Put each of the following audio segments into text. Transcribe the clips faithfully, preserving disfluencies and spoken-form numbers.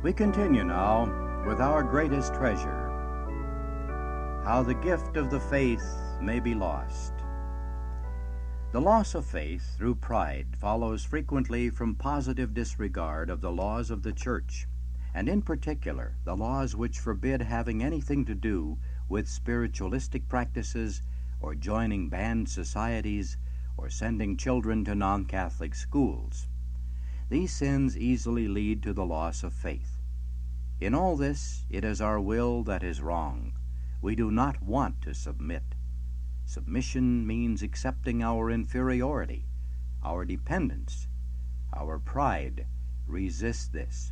We continue now with our greatest treasure, how the gift of the faith may be lost. The loss of faith through pride follows frequently from positive disregard of the laws of the Church, and in particular the laws which forbid having anything to do with spiritualistic practices or joining band societies or sending children to non-Catholic schools. These sins easily lead to the loss of faith. In all this, it is our will that is wrong. We do not want to submit. Submission means accepting our inferiority, our dependence. Our pride resists this.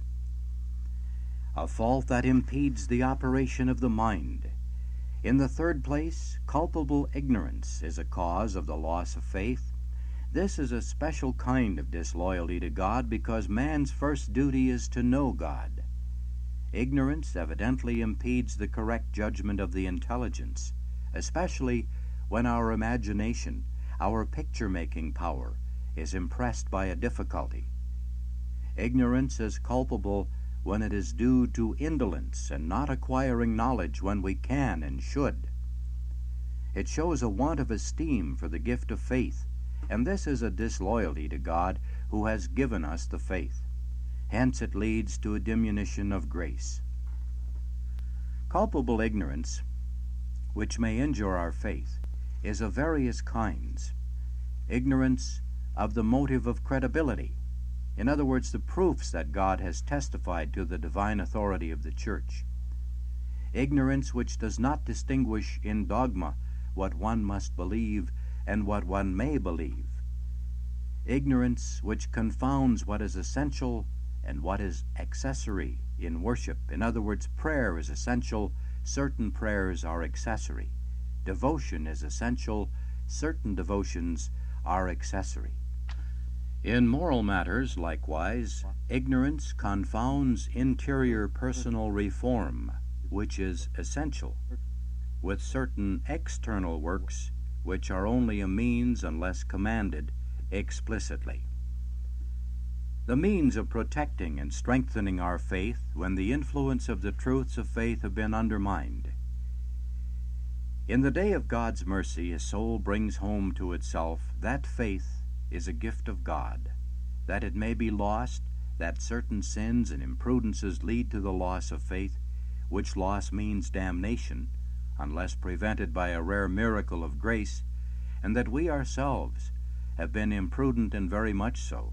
A fault that impedes the operation of the mind. In the third place, culpable ignorance is a cause of the loss of faith. This is a special kind of disloyalty to God because man's first duty is to know God. Ignorance evidently impedes the correct judgment of the intelligence, especially when our imagination, our picture-making power, is impressed by a difficulty. Ignorance is culpable when it is due to indolence and not acquiring knowledge when we can and should. It shows a want of esteem for the gift of faith, and this is a disloyalty to God who has given us the faith. Hence it leads to a diminution of grace. Culpable ignorance, which may injure our faith, is of various kinds. Ignorance of the motive of credibility, in other words, the proofs that God has testified to the divine authority of the Church. Ignorance which does not distinguish in dogma what one must believe and what one may believe. Ignorance which confounds what is essential and what is accessory in worship. In other words, prayer is essential, certain prayers are accessory. Devotion is essential, certain devotions are accessory. In moral matters, likewise, ignorance confounds interior personal reform, which is essential, with certain external works, which are only a means unless commanded explicitly. The means of protecting and strengthening our faith when the influence of the truths of faith have been undermined. In the day of God's mercy, a soul brings home to itself that faith is a gift of God, that it may be lost, that certain sins and imprudences lead to the loss of faith, which loss means damnation, unless prevented by a rare miracle of grace, and that we ourselves have been imprudent and very much so.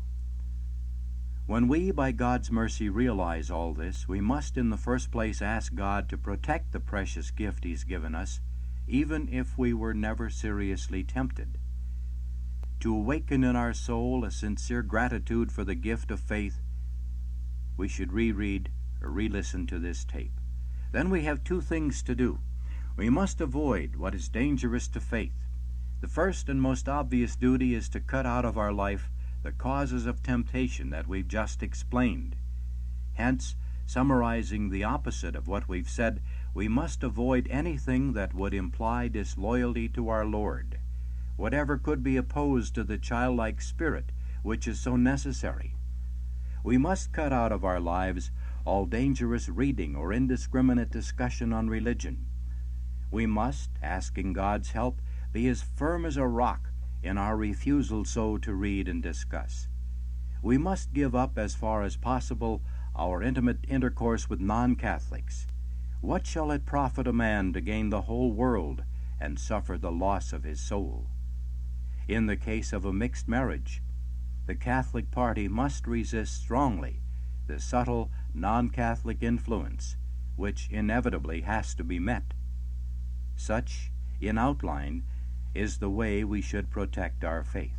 When we, by God's mercy, realize all this, we must in the first place ask God to protect the precious gift He's given us, even if we were never seriously tempted. To awaken in our soul a sincere gratitude for the gift of faith, we should reread or re-listen to this tape. Then we have two things to do. We must avoid what is dangerous to faith. The first and most obvious duty is to cut out of our life the causes of temptation that we've just explained. Hence, summarizing the opposite of what we've said, we must avoid anything that would imply disloyalty to our Lord, whatever could be opposed to the childlike spirit which is so necessary. We must cut out of our lives all dangerous reading or indiscriminate discussion on religion. We must, asking God's help, be as firm as a rock in our refusal so to read and discuss. We must give up as far as possible our intimate intercourse with non-Catholics. What shall it profit a man to gain the whole world and suffer the loss of his soul? In the case of a mixed marriage, the Catholic party must resist strongly the subtle non-Catholic influence which inevitably has to be met. Such, in outline, is the way we should protect our faith.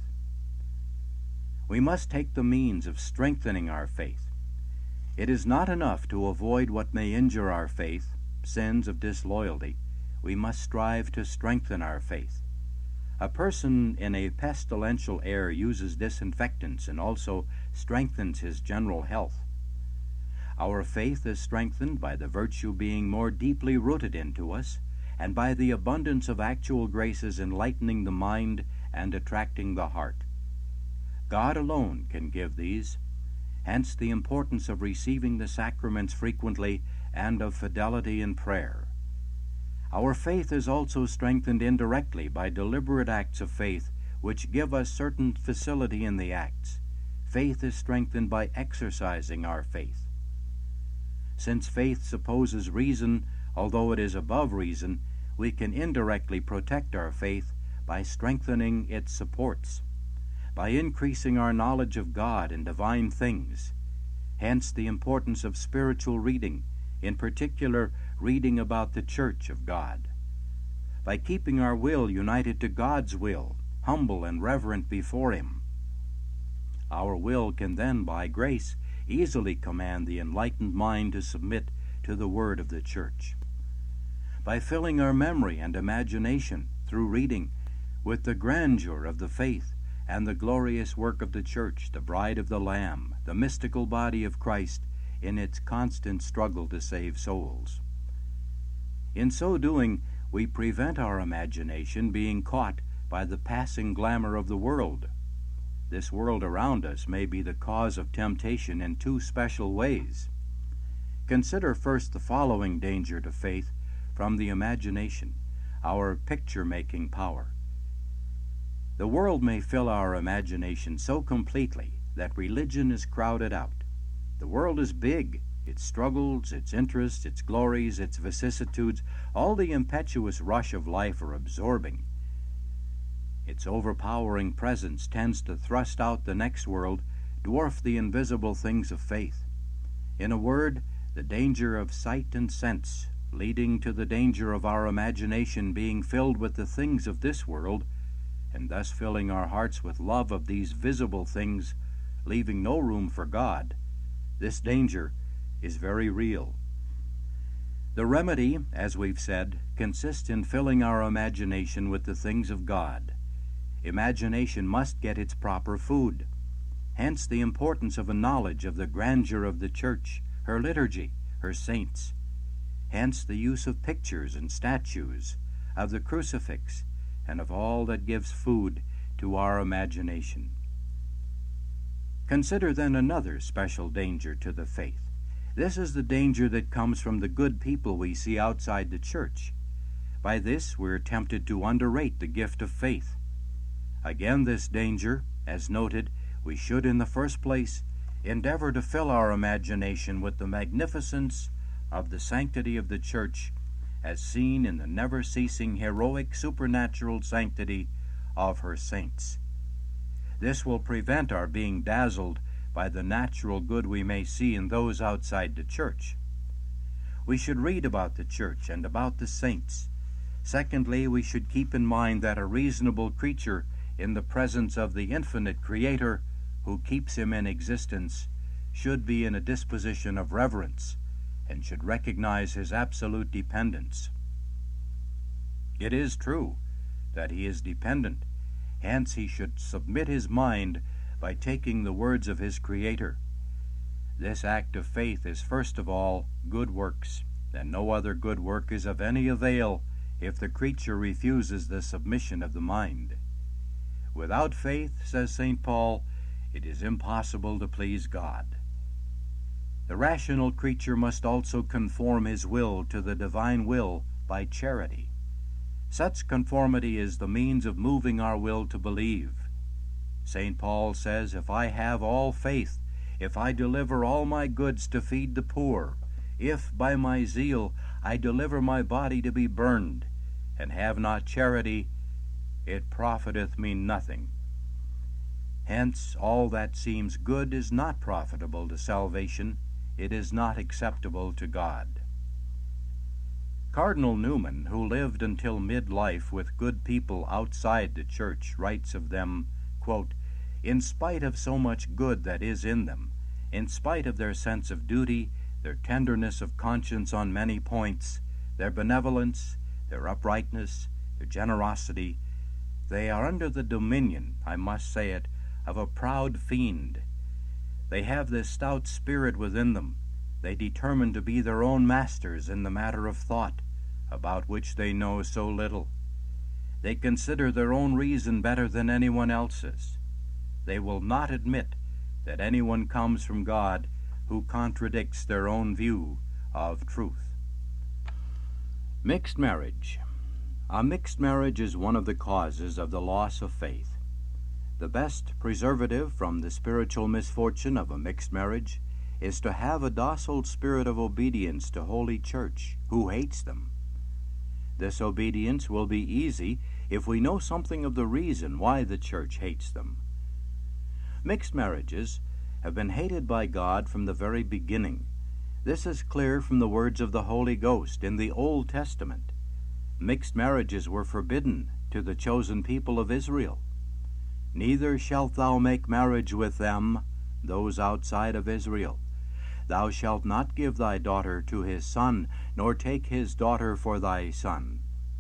We must take the means of strengthening our faith. It is not enough to avoid what may injure our faith, sins of disloyalty. We must strive to strengthen our faith. A person in a pestilential air uses disinfectants and also strengthens his general health. Our faith is strengthened by the virtue being more deeply rooted into us, and by the abundance of actual graces enlightening the mind and attracting the heart. God alone can give these. hence the importance of receiving the sacraments frequently and of fidelity in prayer. Our faith is also strengthened indirectly by deliberate acts of faith which give us certain facility in the acts. Faith is strengthened by exercising our faith. Since faith supposes reason, although it is above reason, we can indirectly protect our faith by strengthening its supports, by increasing our knowledge of God and divine things. Hence the importance of spiritual reading, in particular reading about the Church of God. By keeping our will united to God's will, humble and reverent before Him, our will can then, by grace, easily command the enlightened mind to submit to the word of the Church. By filling our memory and imagination through reading with the grandeur of the faith and the glorious work of the Church, the bride of the Lamb, the mystical body of Christ in its constant struggle to save souls. In so doing, we prevent our imagination being caught by the passing glamour of the world. This world around us may be the cause of temptation in two special ways. Consider first the following danger to faith from the imagination, our picture-making power. The world may fill our imagination so completely that religion is crowded out. The world is big. Its struggles, its interests, its glories, its vicissitudes, all the impetuous rush of life are absorbing. Its overpowering presence tends to thrust out the next world, dwarf the invisible things of faith. In a word, the danger of sight and sense, leading to the danger of our imagination being filled with the things of this world, and thus filling our hearts with love of these visible things, leaving no room for God. This danger is very real. The remedy, as we've said, consists in filling our imagination with the things of God. Imagination must get its proper food. Hence the importance of a knowledge of the grandeur of the Church, her liturgy, her saints. Hence the use of pictures and statues, of the crucifix, and of all that gives food to our imagination. Consider then another special danger to the faith. This is the danger that comes from the good people we see outside the Church. By this we're tempted to underrate the gift of faith. Again, this danger, as noted, we should in the first place endeavor to fill our imagination with the magnificence of the sanctity of the Church as seen in the never-ceasing heroic supernatural sanctity of her saints. This will prevent our being dazzled by the natural good we may see in those outside the Church. We should read about the Church and about the saints. Secondly, we should keep in mind that a reasonable creature in the presence of the infinite Creator who keeps him in existence should be in a disposition of reverence and should recognize his absolute dependence. It is true that he is dependent, hence he should submit his mind by taking the words of his Creator. This act of faith is first of all good works, and no other good work is of any avail if the creature refuses the submission of the mind. Without faith, says Saint Paul, it is impossible to please God. The rational creature must also conform his will to the divine will by charity. Such conformity is the means of moving our will to believe. Saint Paul says, if I have all faith, if I deliver all my goods to feed the poor, if by my zeal I deliver my body to be burned, and have not charity, it profiteth me nothing. Hence, all that seems good is not profitable to salvation. It is not acceptable to God. Cardinal Newman, who lived until mid-life with good people outside the Church, writes of them, quote, in spite of so much good that is in them, in spite of their sense of duty, their tenderness of conscience on many points, their benevolence, their uprightness, their generosity, they are under the dominion, I must say it, of a proud fiend. They have this stout spirit within them. They determine to be their own masters in the matter of thought, about which they know so little. They consider their own reason better than anyone else's. They will not admit that anyone comes from God who contradicts their own view of truth. Mixed marriage. A mixed marriage is one of the causes of the loss of faith. The best preservative from the spiritual misfortune of a mixed marriage is to have a docile spirit of obedience to Holy Church, who hates them. This obedience will be easy if we know something of the reason why the Church hates them. Mixed marriages have been hated by God from the very beginning. This is clear from the words of the Holy Ghost in the Old Testament. Mixed marriages were forbidden to the chosen people of Israel. Neither shalt thou make marriage with them, those outside of Israel. Thou shalt not give thy daughter to his son, nor take his daughter for thy son.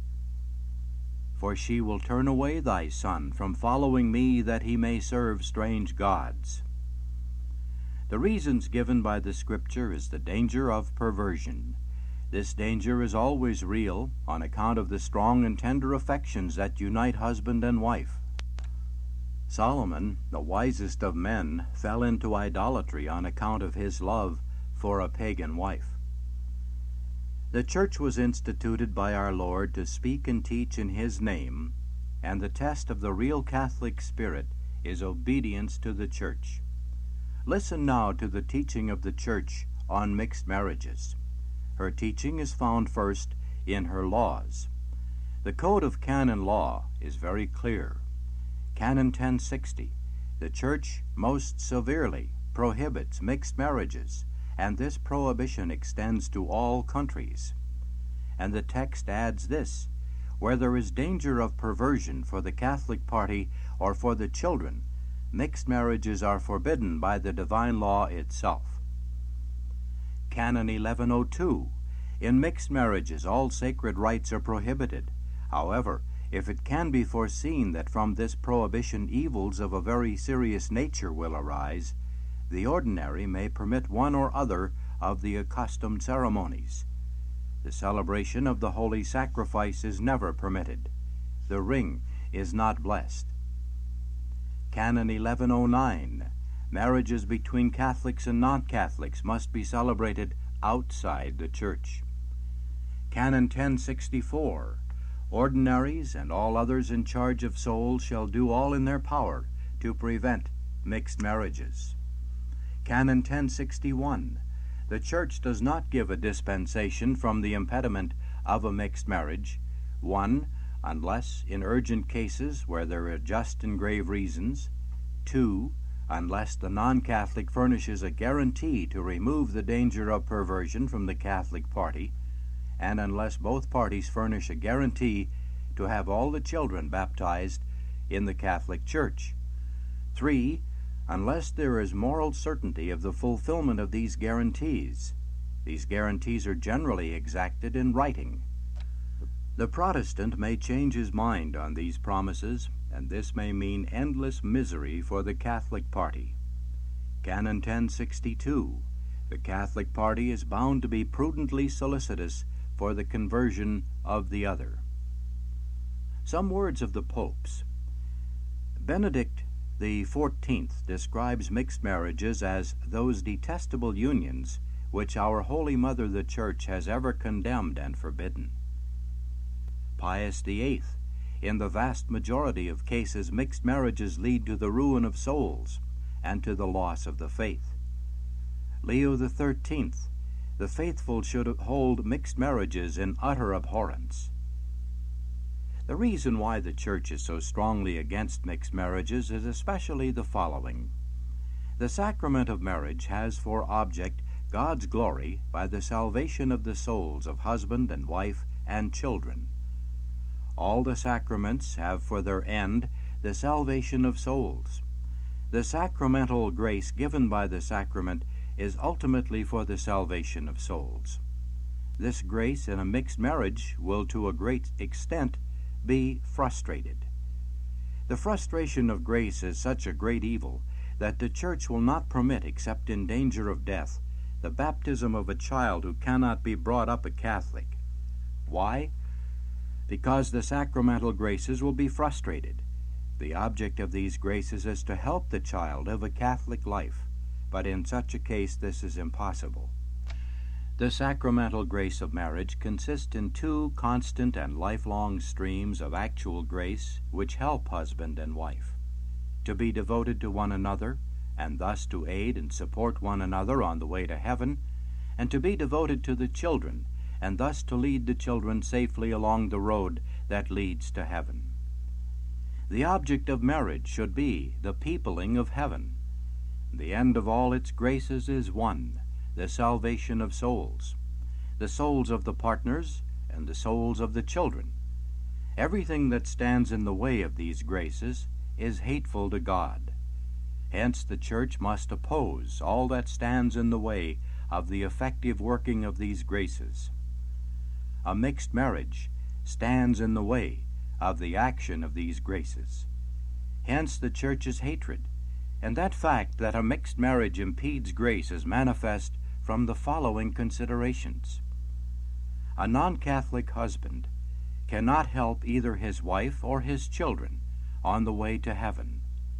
For she will turn away thy son from following me, that he may serve strange gods. The reasons given by the Scripture is the danger of perversion. This danger is always real on account of the strong and tender affections that unite husband and wife. Solomon, the wisest of men, fell into idolatry on account of his love for a pagan wife. The church was instituted by our Lord to speak and teach in his name, and the test of the real Catholic spirit is obedience to the church. Listen now to the teaching of the church on mixed marriages. Her teaching is found first in her laws. The Code of Canon Law is very clear. Canon ten sixty, the Church most severely prohibits mixed marriages, and this prohibition extends to all countries. And the text adds this: where there is danger of perversion for the Catholic party or for the children, mixed marriages are forbidden by the divine law itself. Canon eleven oh two, in mixed marriages all sacred rites are prohibited. However, if it can be foreseen that from this prohibition evils of a very serious nature will arise, the ordinary may permit one or other of the accustomed ceremonies. The celebration of the holy sacrifice is never permitted. The ring is not blessed. Canon eleven oh nine, marriages between Catholics and non-Catholics must be celebrated outside the church. Canon ten sixty-four, ordinaries and all others in charge of souls shall do all in their power to prevent mixed marriages. Canon ten sixty-one, the Church does not give a dispensation from the impediment of a mixed marriage, one, unless in urgent cases where there are just and grave reasons, two, unless the non-Catholic furnishes a guarantee to remove the danger of perversion from the Catholic party, and unless both parties furnish a guarantee to have all the children baptized in the Catholic Church. Three, unless there is moral certainty of the fulfillment of these guarantees. These guarantees are generally exacted in writing. The Protestant may change his mind on these promises, and this may mean endless misery for the Catholic party. Canon ten sixty-two, the Catholic party is bound to be prudently solicitous for the conversion of the other. Some words of the popes. Benedict the fourteenth describes mixed marriages as those detestable unions which our Holy Mother the Church has ever condemned and forbidden. Pius the eighth, in the vast majority of cases, mixed marriages lead to the ruin of souls and to the loss of the faith. Leo the thirteenth, the faithful should hold mixed marriages in utter abhorrence. The reason why the Church is so strongly against mixed marriages is especially the following. The sacrament of marriage has for object God's glory by the salvation of the souls of husband and wife and children. All the sacraments have for their end the salvation of souls. The sacramental grace given by the sacrament is ultimately for the salvation of souls. This grace in a mixed marriage will to a great extent be frustrated. The frustration of grace is such a great evil that the Church will not permit, except in danger of death, the baptism of a child who cannot be brought up a Catholic. Why? Because the sacramental graces will be frustrated, The object of these graces is to help the child live a Catholic life, but in such a case this is impossible. The sacramental grace of marriage consists in two constant and lifelong streams of actual grace which help husband and wife to be devoted to one another, and thus to aid and support one another on the way to heaven, and to be devoted to the children, and thus to lead the children safely along the road that leads to heaven. The object of marriage should be the peopling of heaven. The end of all its graces is one, the salvation of souls, the souls of the partners and the souls of the children. Everything that stands in the way of these graces is hateful to God. Hence the Church must oppose all that stands in the way of the effective working of these graces. A mixed marriage stands in the way of the action of these graces. Hence the Church's hatred, and that fact that a mixed marriage impedes grace is manifest from the following considerations. A non-Catholic husband cannot help either his wife or his children on the way to heaven.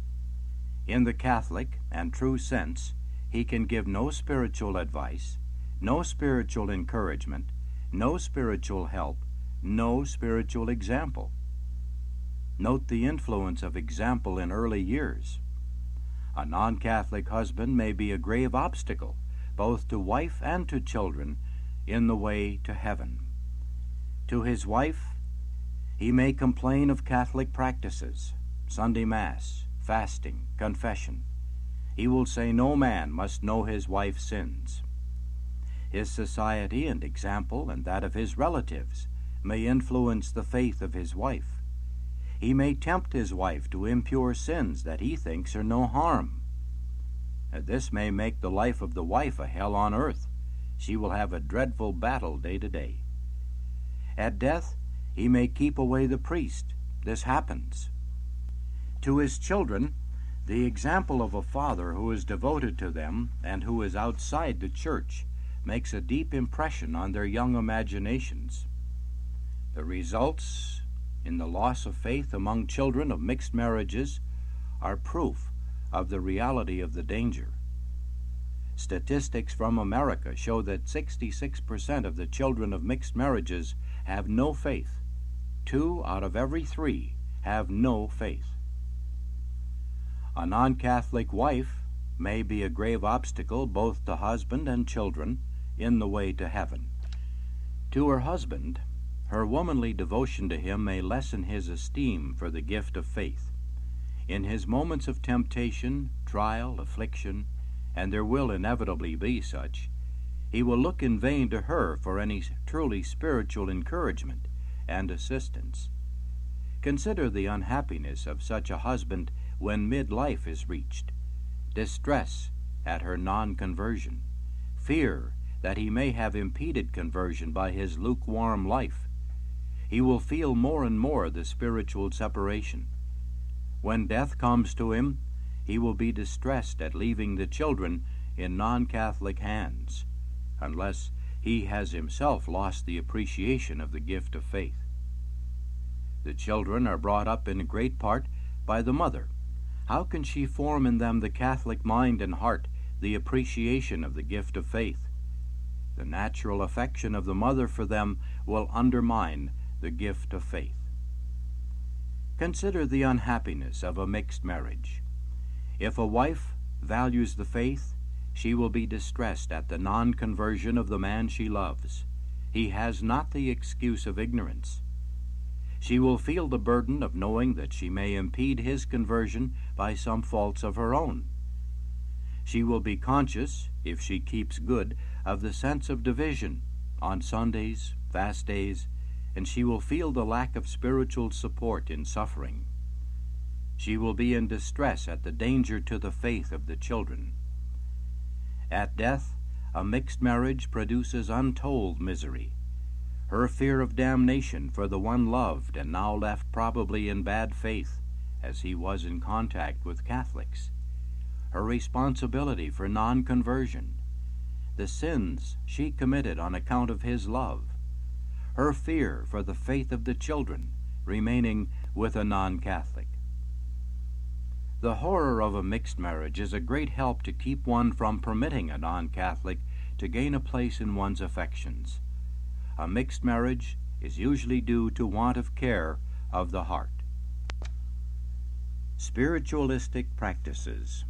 In the Catholic and true sense, he can give no spiritual advice, no spiritual encouragement, no spiritual help, no spiritual example. Note the influence of example in early years. A non-Catholic husband may be a grave obstacle, both to wife and to children, in the way to heaven. To his wife, he may complain of Catholic practices, Sunday Mass, fasting, confession. He will say no man must know his wife's sins. His society and example and that of his relatives may influence the faith of his wife. He may tempt his wife to impure sins that he thinks are no harm. This may make the life of the wife a hell on earth. She will have a dreadful battle day to day. At death, he may keep away the priest. This happens. To his children, the example of a father who is devoted to them and who is outside the Church makes a deep impression on their young imaginations. The results in the loss of faith among children of mixed marriages are proof of the reality of the danger. Statistics from America show that sixty-six percent of the children of mixed marriages have no faith. Two out of every three have no faith. A non-Catholic wife may be a grave obstacle both to husband and children in the way to heaven. To her husband, her womanly devotion to him may lessen his esteem for the gift of faith. In his moments of temptation, trial, affliction, and there will inevitably be such, he will look in vain to her for any truly spiritual encouragement and assistance. Consider the unhappiness of such a husband when midlife is reached, distress at her non-conversion, fear that he may have impeded conversion by his lukewarm life. He will feel more and more the spiritual separation. When death comes to him, he will be distressed at leaving the children in non-Catholic hands, unless he has himself lost the appreciation of the gift of faith. The children are brought up in great part by the mother. How can she form in them the Catholic mind and heart, the appreciation of the gift of faith? The natural affection of the mother for them will undermine the gift of faith. Consider the unhappiness of a mixed marriage. If a wife values the faith, she will be distressed at the non-conversion of the man she loves. He has not the excuse of ignorance. She will feel the burden of knowing that she may impede his conversion by some faults of her own. She will be conscious, if she keeps good, of the sense of division on Sundays, fast days, and she will feel the lack of spiritual support in suffering. She will be in distress at the danger to the faith of the children. At death, a mixed marriage produces untold misery. Her fear of damnation for the one loved and now left probably in bad faith, as he was in contact with Catholics, her responsibility for non-conversion, the sins she committed on account of his love, her fear for the faith of the children remaining with a non-Catholic. The horror of a mixed marriage is a great help to keep one from permitting a non-Catholic to gain a place in one's affections. A mixed marriage is usually due to want of care of the heart. Spiritualistic practices.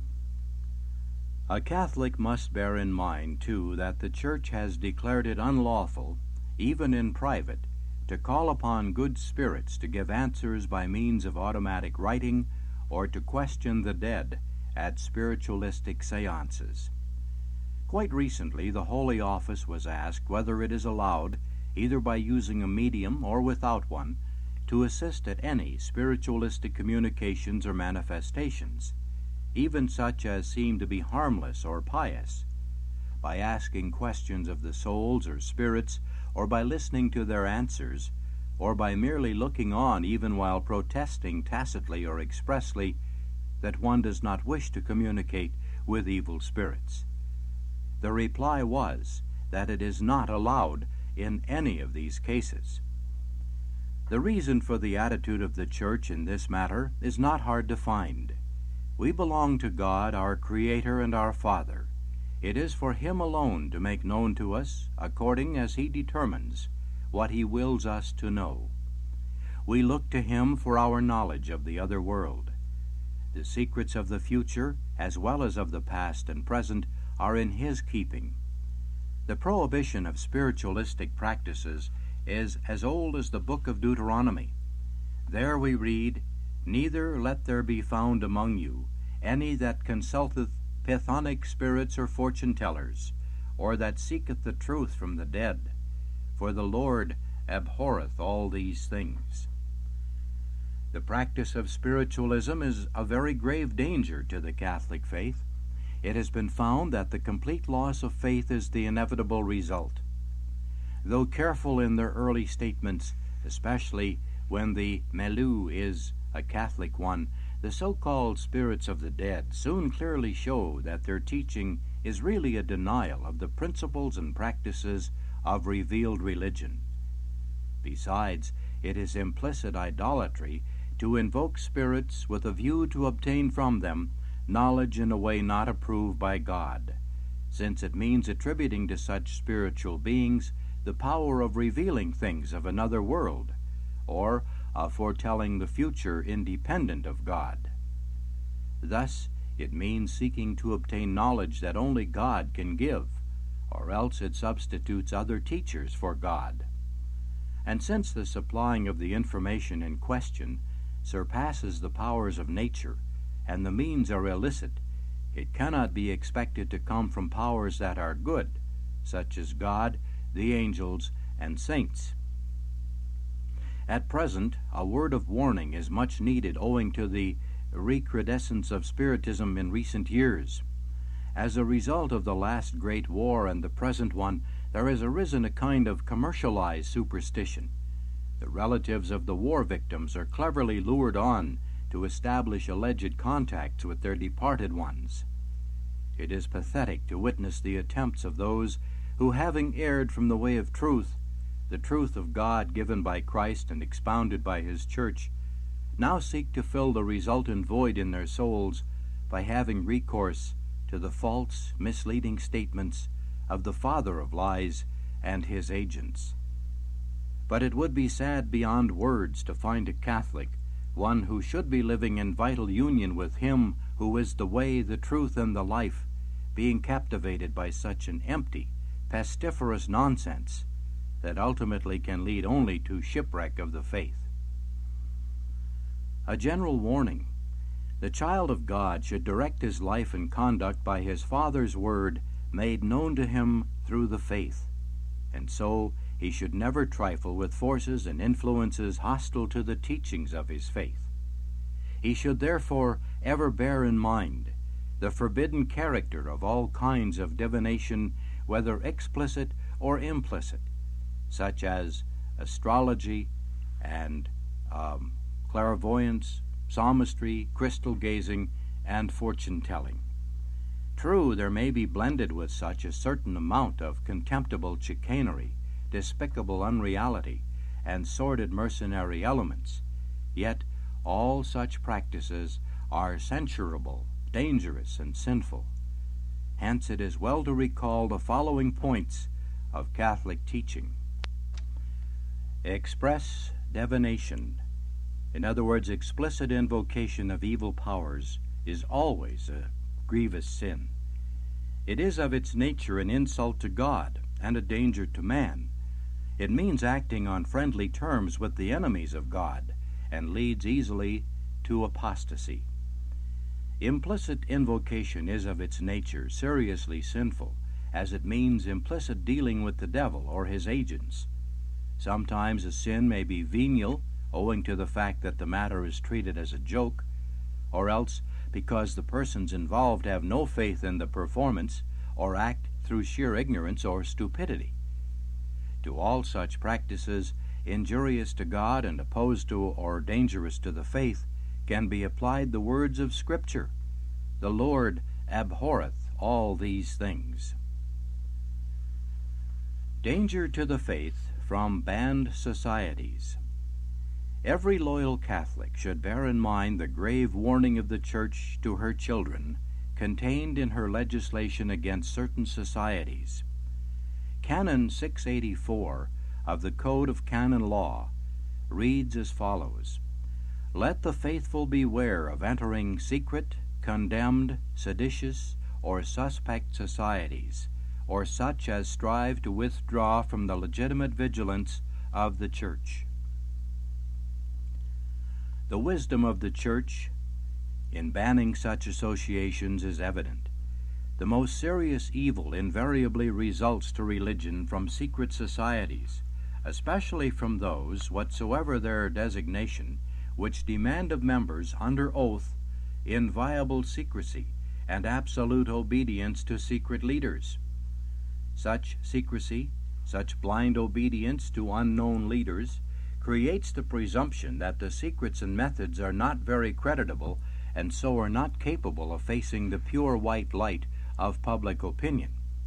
A Catholic must bear in mind, too, that the Church has declared it unlawful, even in private, to call upon good spirits to give answers by means of automatic writing or to question the dead at spiritualistic seances. Quite recently, the Holy Office was asked whether it is allowed, either by using a medium or without one, to assist at any spiritualistic communications or manifestations, even such as seem to be harmless or pious, by asking questions of the souls or spirits, or by listening to their answers, or by merely looking on even while protesting tacitly or expressly that one does not wish to communicate with evil spirits. The reply was that it is not allowed in any of these cases. The reason for the attitude of the Church in this matter is not hard to find. We belong to God, our Creator and our Father. It is for Him alone to make known to us, according as He determines, what He wills us to know. We look to Him for our knowledge of the other world. The secrets of the future, as well as of the past and present, are in His keeping. The prohibition of spiritualistic practices is as old as the book of Deuteronomy. There we read, "Neither let there be found among you any that consulteth Pythonic spirits or fortune-tellers, or that seeketh the truth from the dead, for the Lord abhorreth all these things." The practice of spiritualism is a very grave danger to the Catholic faith. It has been found that the complete loss of faith is the inevitable result. Though careful in their early statements, especially when the milieu is a Catholic one, the so-called spirits of the dead soon clearly show that their teaching is really a denial of the principles and practices of revealed religion. Besides, it is implicit idolatry to invoke spirits with a view to obtain from them knowledge in a way not approved by God, since it means attributing to such spiritual beings the power of revealing things of another world, or of foretelling the future independent of God. Thus, it means seeking to obtain knowledge that only God can give, or else it substitutes other teachers for God. And since the supplying of the information in question surpasses the powers of nature, and the means are illicit, it cannot be expected to come from powers that are good, such as God, the angels, and saints. At present, a word of warning is much needed owing to the recrudescence of Spiritism in recent years. As a result of the last great war and the present one, there has arisen a kind of commercialized superstition. The relatives of the war victims are cleverly lured on to establish alleged contacts with their departed ones. It is pathetic to witness the attempts of those who, having erred from the way of truth, the truth of God given by Christ and expounded by His Church, now seek to fill the resultant void in their souls by having recourse to the false, misleading statements of the father of lies and his agents. But it would be sad beyond words to find a Catholic, one who should be living in vital union with Him who is the way, the truth, and the life, being captivated by such an empty, pestiferous nonsense that ultimately can lead only to shipwreck of the faith. A general warning. The child of God should direct his life and conduct by his Father's word made known to him through the faith, and so he should never trifle with forces and influences hostile to the teachings of his faith. He should therefore ever bear in mind the forbidden character of all kinds of divination, whether explicit or implicit, such as astrology and um, clairvoyance, palmistry, crystal gazing, and fortune-telling. True, there may be blended with such a certain amount of contemptible chicanery, despicable unreality, and sordid mercenary elements, yet all such practices are censurable, dangerous, and sinful. Hence it is well to recall the following points of Catholic teaching. Express divination, in other words, explicit invocation of evil powers, is always a grievous sin. It is of its nature an insult to God and a danger to man. It means acting on friendly terms with the enemies of God and leads easily to apostasy. Implicit invocation is of its nature seriously sinful, as it means implicit dealing with the devil or his agents. Sometimes a sin may be venial, owing to the fact that the matter is treated as a joke, or else because the persons involved have no faith in the performance or act through sheer ignorance or stupidity. To all such practices, injurious to God and opposed to or dangerous to the faith, can be applied the words of Scripture. The Lord abhorreth all these things. Danger to the faith from banned societies. Every loyal Catholic should bear in mind the grave warning of the Church to her children contained in her legislation against certain societies. Canon six eighty-four of the Code of Canon Law reads as follows: "Let the faithful beware of entering secret, condemned, seditious, or suspect societies, or such as strive to withdraw from the legitimate vigilance of the Church." The wisdom of the Church in banning such associations is evident. The most serious evil invariably results to religion from secret societies, especially from those, whatsoever their designation, which demand of members under oath inviolable secrecy and absolute obedience to secret leaders. Such secrecy, such blind obedience to unknown leaders, creates the presumption that the secrets and methods are not very creditable and so are not capable of facing the pure white light of public opinion.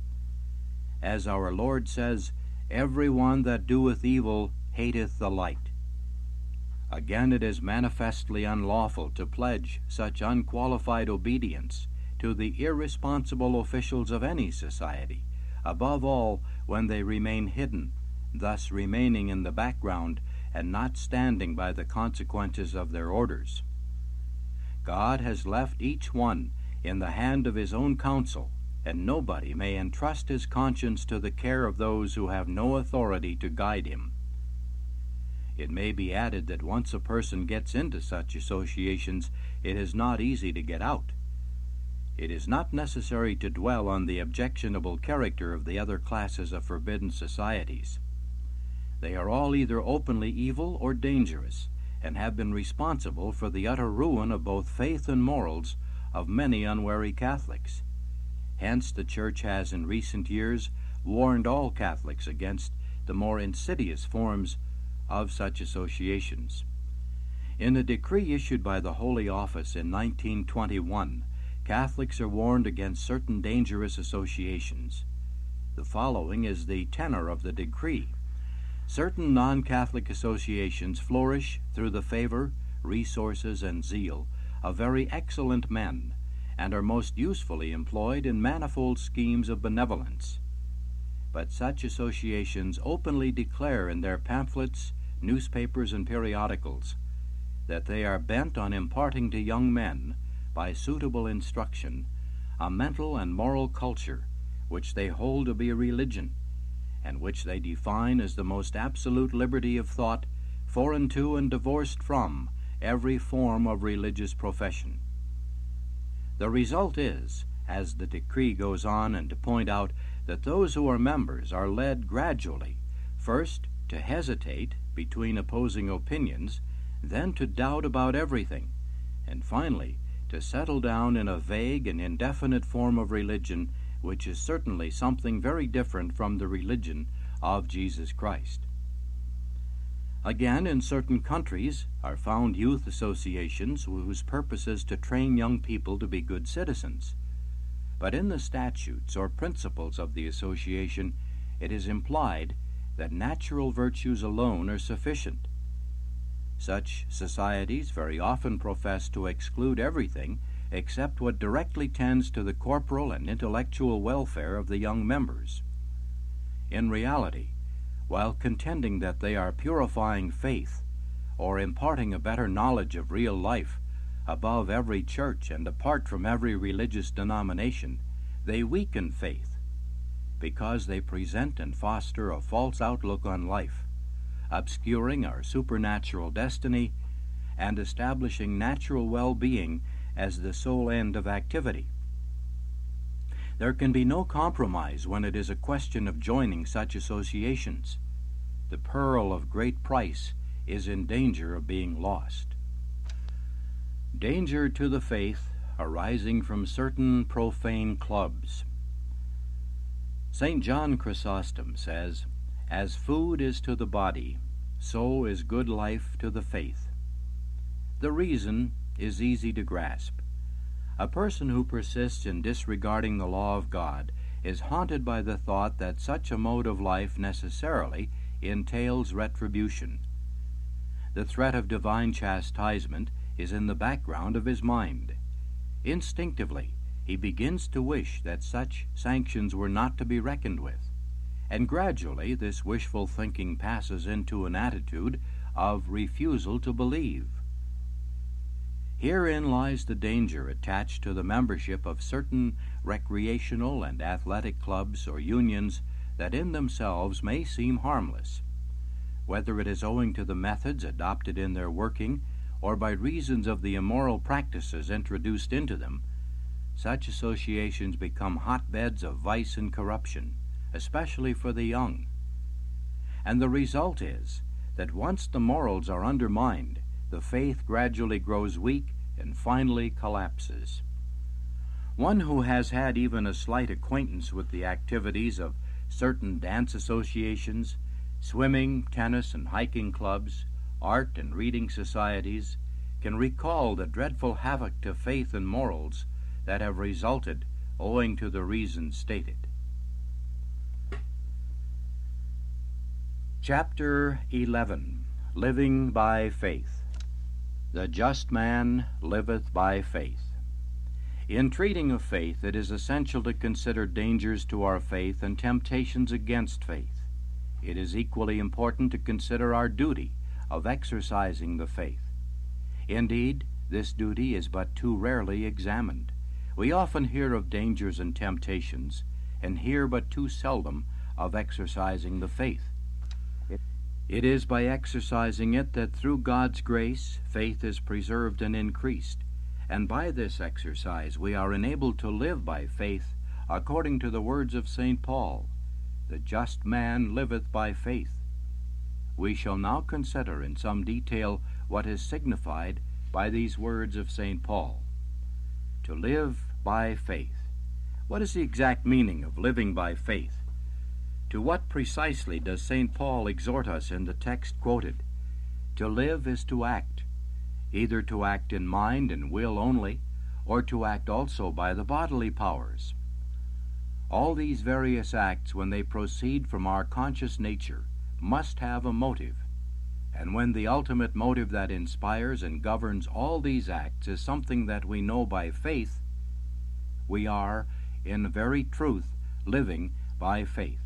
As our Lord says, "Every one that doeth evil hateth the light." Again, it is manifestly unlawful to pledge such unqualified obedience to the irresponsible officials of any society, above all when they remain hidden, thus remaining in the background and not standing by the consequences of their orders. God has left each one in the hand of his own counsel, and nobody may entrust his conscience to the care of those who have no authority to guide him. It may be added that once a person gets into such associations, it is not easy to get out. It is not necessary to dwell on the objectionable character of the other classes of forbidden societies. They are all either openly evil or dangerous, and have been responsible for the utter ruin of both faith and morals of many unwary Catholics. Hence the Church has in recent years warned all Catholics against the more insidious forms of such associations. In a decree issued by the Holy Office in nineteen twenty-one, Catholics are warned against certain dangerous associations. The following is the tenor of the decree. Certain non-Catholic associations flourish through the favor, resources, and zeal of very excellent men, and are most usefully employed in manifold schemes of benevolence. But such associations openly declare in their pamphlets, newspapers, and periodicals that they are bent on imparting to young men, by suitable instruction, a mental and moral culture which they hold to be a religion, and which they define as the most absolute liberty of thought, foreign to and divorced from every form of religious profession. The result is, as the decree goes on and to point out, that those who are members are led gradually, first to hesitate between opposing opinions, then to doubt about everything, and finally to settle down in a vague and indefinite form of religion which is certainly something very different from the religion of Jesus Christ. Again, in certain countries are found youth associations whose purpose is to train young people to be good citizens. But in the statutes or principles of the association, it is implied that natural virtues alone are sufficient. Such societies very often profess to exclude everything except what directly tends to the corporal and intellectual welfare of the young members. In reality, while contending that they are purifying faith or imparting a better knowledge of real life above every church and apart from every religious denomination, they weaken faith because they present and foster a false outlook on life, obscuring our supernatural destiny and establishing natural well-being as the sole end of activity. There can be no compromise when it is a question of joining such associations. The pearl of great price is in danger of being lost. Danger to the faith arising from certain profane clubs. Saint John Chrysostom says, "As food is to the body, so is good life to the faith." The reason is easy to grasp. A person who persists in disregarding the law of God is haunted by the thought that such a mode of life necessarily entails retribution. The threat of divine chastisement is in the background of his mind. Instinctively, he begins to wish that such sanctions were not to be reckoned with, and gradually this wishful thinking passes into an attitude of refusal to believe. Herein lies the danger attached to the membership of certain recreational and athletic clubs or unions that in themselves may seem harmless. Whether it is owing to the methods adopted in their working or by reasons of the immoral practices introduced into them, such associations become hotbeds of vice and corruption, especially for the young. And the result is that once the morals are undermined, the faith gradually grows weak and finally collapses. One who has had even a slight acquaintance with the activities of certain dance associations, swimming, tennis, and hiking clubs, art and reading societies, can recall the dreadful havoc to faith and morals that have resulted owing to the reasons stated. Chapter eleven. Living by Faith. The just man liveth by faith. In treating of faith, it is essential to consider dangers to our faith and temptations against faith. It is equally important to consider our duty of exercising the faith. Indeed, this duty is but too rarely examined. We often hear of dangers and temptations, and hear but too seldom of exercising the faith. It is by exercising it that through God's grace faith is preserved and increased, and by this exercise we are enabled to live by faith according to the words of Saint Paul, "The just man liveth by faith." We shall now consider in some detail what is signified by these words of Saint Paul. To live by faith. What is the exact meaning of living by faith? To what precisely does Saint Paul exhort us in the text quoted? To live is to act, either to act in mind and will only, or to act also by the bodily powers. All these various acts, when they proceed from our conscious nature, must have a motive, and when the ultimate motive that inspires and governs all these acts is something that we know by faith, we are, in very truth, living by faith.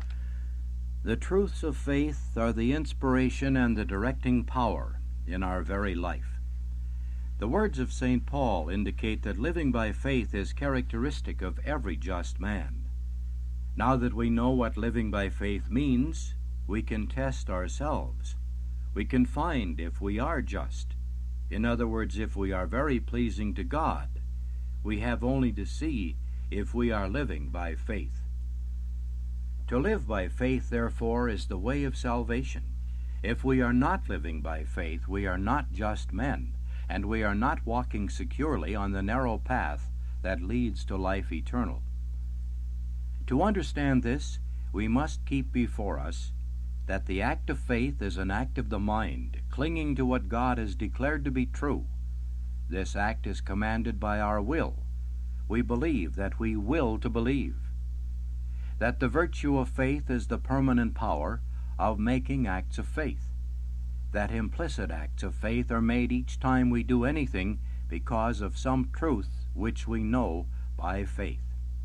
The truths of faith are the inspiration and the directing power in our very life. The words of Saint Paul indicate that living by faith is characteristic of every just man. Now that we know what living by faith means, we can test ourselves. We can find if we are just. In other words, if we are very pleasing to God. We have only to see if we are living by faith. To live by faith, therefore, is the way of salvation. If we are not living by faith, we are not just men, and we are not walking securely on the narrow path that leads to life eternal. To understand this, we must keep before us that the act of faith is an act of the mind, clinging to what God has declared to be true. This act is commanded by our will. We believe that we will to believe. That the virtue of faith is the permanent power of making acts of faith. that implicit acts of faith are made each time we do anything because of some truth which we know by faith.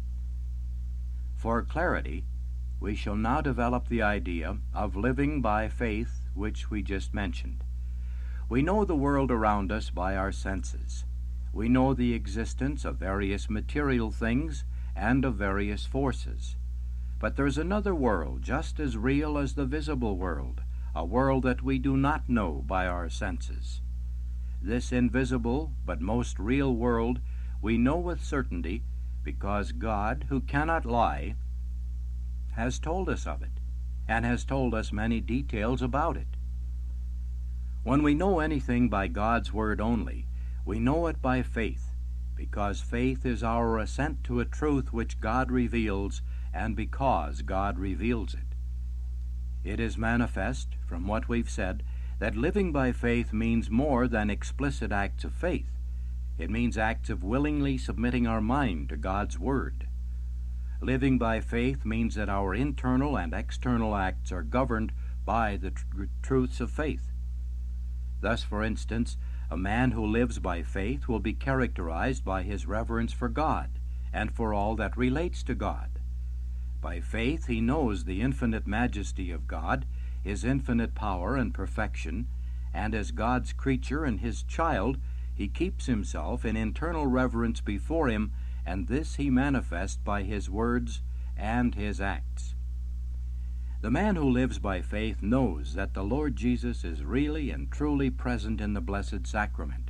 For clarity, we shall now develop the idea of living by faith which we just mentioned. We know the world around us by our senses. We know the existence of various material things and of various forces. But there's another world just as real as the visible world, a world that we do not know by our senses. This invisible but most real world we know with certainty because God, who cannot lie, has told us of it, and has told us many details about it. When we know anything by God's word only, we know it by faith, because faith is our assent to a truth which God reveals, and because God reveals it. It is manifest, from what we've said, that living by faith means more than explicit acts of faith. It means acts of willingly submitting our mind to God's word. Living by faith means that our internal and external acts are governed by the tr- truths of faith. Thus, for instance, a man who lives by faith will be characterized by his reverence for God and for all that relates to God. By faith he knows the infinite majesty of God, his infinite power and perfection, and as God's creature and his child, he keeps himself in internal reverence before him, and this he manifests by his words and his acts. The man who lives by faith knows that the Lord Jesus is really and truly present in the Blessed Sacrament.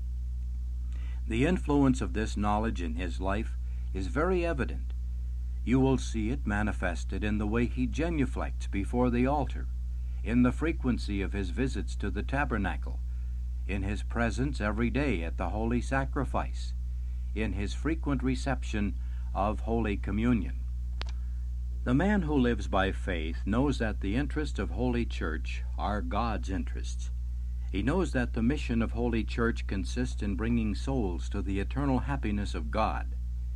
The influence of this knowledge in his life is very evident. You will see it manifested in the way he genuflects before the altar, in the frequency of his visits to the tabernacle, in his presence every day at the holy sacrifice, in his frequent reception of Holy Communion. The man who lives by faith knows that the interests of Holy Church are God's interests. He knows that the mission of Holy Church consists in bringing souls to the eternal happiness of God.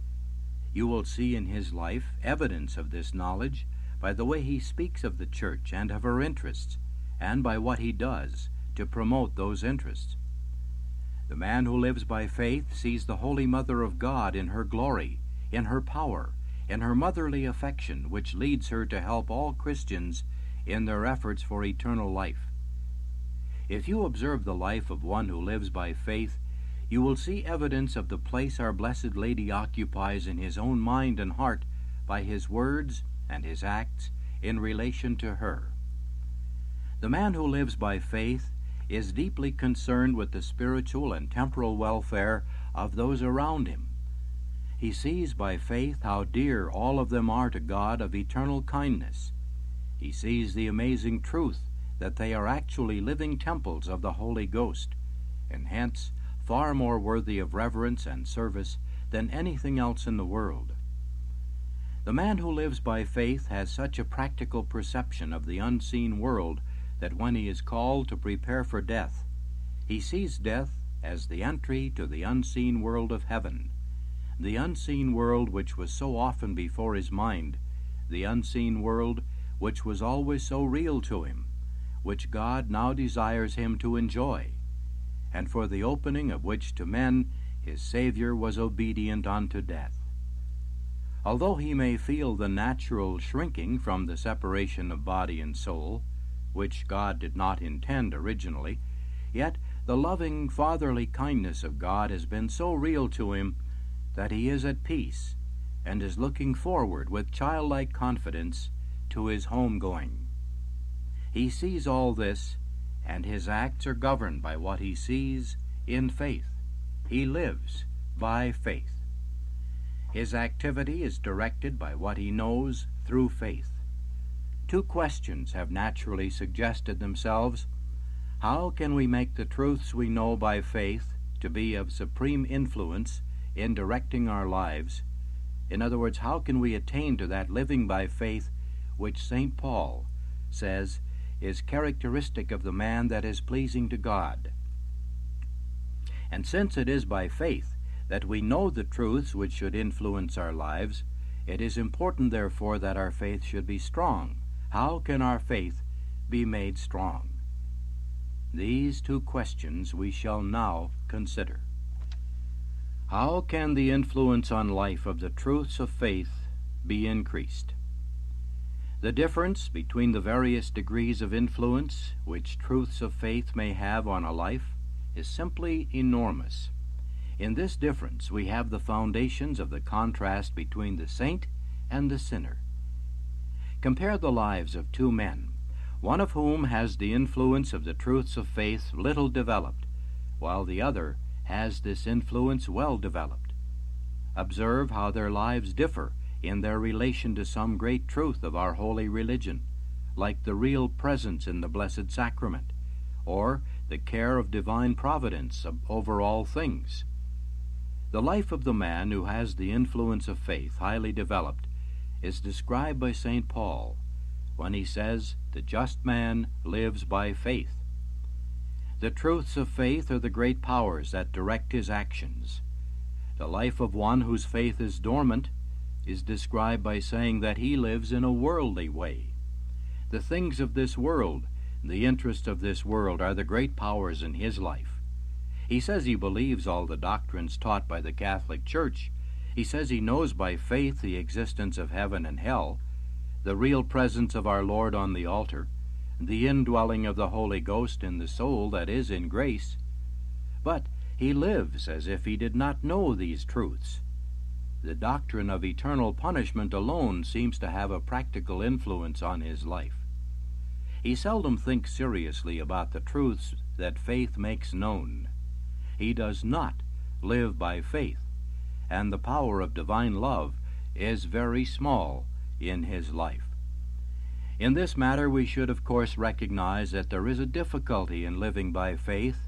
You will see in his life evidence of this knowledge by the way he speaks of the Church and of her interests, and by what he does to promote those interests. The man who lives by faith sees the Holy Mother of God in her glory, in her power, in her motherly affection, which leads her to help all Christians in their efforts for eternal life. If you observe the life of one who lives by faith, you will see evidence of the place our Blessed Lady occupies in his own mind and heart by his words and his acts in relation to her. The man who lives by faith is deeply concerned with the spiritual and temporal welfare of those around him. He sees by faith how dear all of them are to God of eternal kindness. He sees the amazing truth that they are actually living temples of the Holy Ghost, and hence far more worthy of reverence and service than anything else in the world. The man who lives by faith has such a practical perception of the unseen world that when he is called to prepare for death, he sees death as the entry to the unseen world of heaven, the unseen world which was so often before his mind, the unseen world which was always so real to him, which God now desires him to enjoy, and for the opening of which to men his Savior was obedient unto death. Although he may feel the natural shrinking from the separation of body and soul, which God did not intend originally, yet the loving fatherly kindness of God has been so real to him that he is at peace and is looking forward with childlike confidence to his homegoing. He sees all this, and his acts are governed by what he sees in faith. He lives by faith. His activity is directed by what he knows through faith. Two questions have naturally suggested themselves. How can we make the truths we know by faith to be of supreme influence in directing our lives? In other words, how can we attain to that living by faith which Saint Paul says is characteristic of the man that is pleasing to God? And since it is by faith that we know the truths which should influence our lives, it is important, therefore, that our faith should be strong. How can our faith be made strong? These two questions we shall now consider. How can the influence on life of the truths of faith be increased? The difference between the various degrees of influence which truths of faith may have on a life is simply enormous. In this difference we have the foundations of the contrast between the saint and the sinner. Compare the lives of two men, one of whom has the influence of the truths of faith little developed, while the other has this influence well developed. Observe how their lives differ in their relation to some great truth of our holy religion, like the real presence in the Blessed Sacrament, or the care of divine providence over all things. The life of the man who has the influence of faith highly developed is described by Saint Paul when he says, "The just man lives by faith." The truths of faith are the great powers that direct his actions. The life of one whose faith is dormant is described by saying that he lives in a worldly way. The things of this world, the interests of this world, are the great powers in his life. He says he believes all the doctrines taught by the Catholic Church. He says he knows by faith the existence of heaven and hell, the real presence of our Lord on the altar, the indwelling of the Holy Ghost in the soul that is in grace. But he lives as if he did not know these truths. The doctrine of eternal punishment alone seems to have a practical influence on his life. He seldom thinks seriously about the truths that faith makes known. He does not live by faith, and the power of divine love is very small in his life. In this matter we should of course recognize that there is a difficulty in living by faith.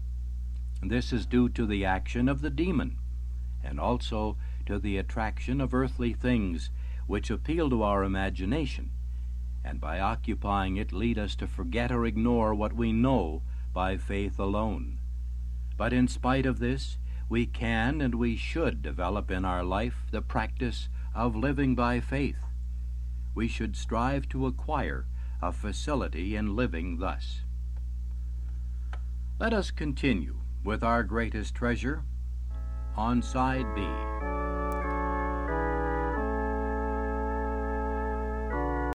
This is due to the action of the demon, and also to the attraction of earthly things which appeal to our imagination, and by occupying it lead us to forget or ignore what we know by faith alone. But in spite of this, we can and we should develop in our life the practice of living by faith. We should strive to acquire a facility in living thus. Let us continue with our greatest treasure on side B.